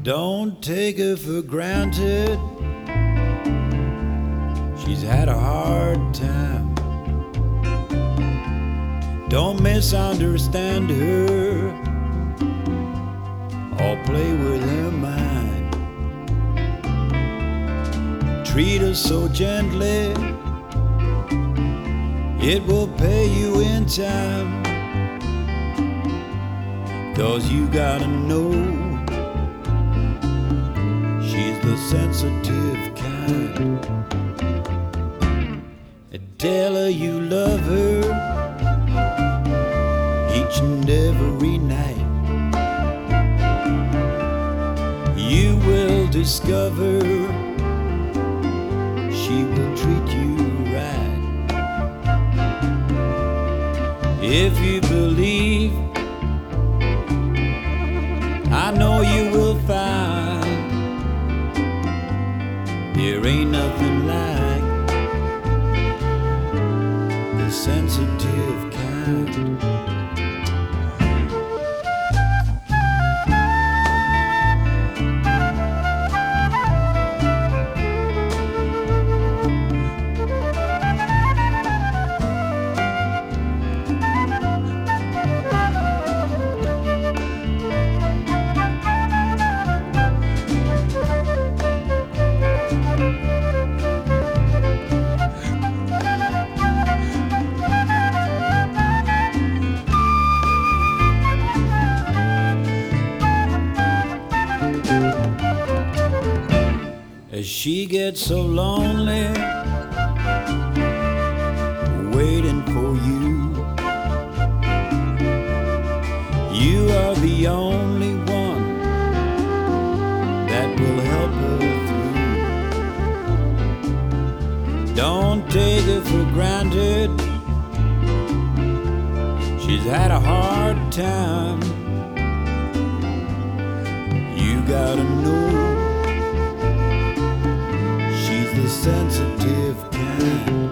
Don't take her for granted. She's had a hard time. Don't misunderstand her or play with her mind. Treat her so gently, it will pay you in time. 'Cause you gotta know she's the sensitive kind. Tell her you love her each and every night. You will discover she will treat you right. If you believe, I know you will find there ain't nothing like the sensitive kind. As she gets so lonely, waiting for you, you are the only one that will help her through. Don't take her for granted. She's had a hard time. You gotta know the sensitive kind.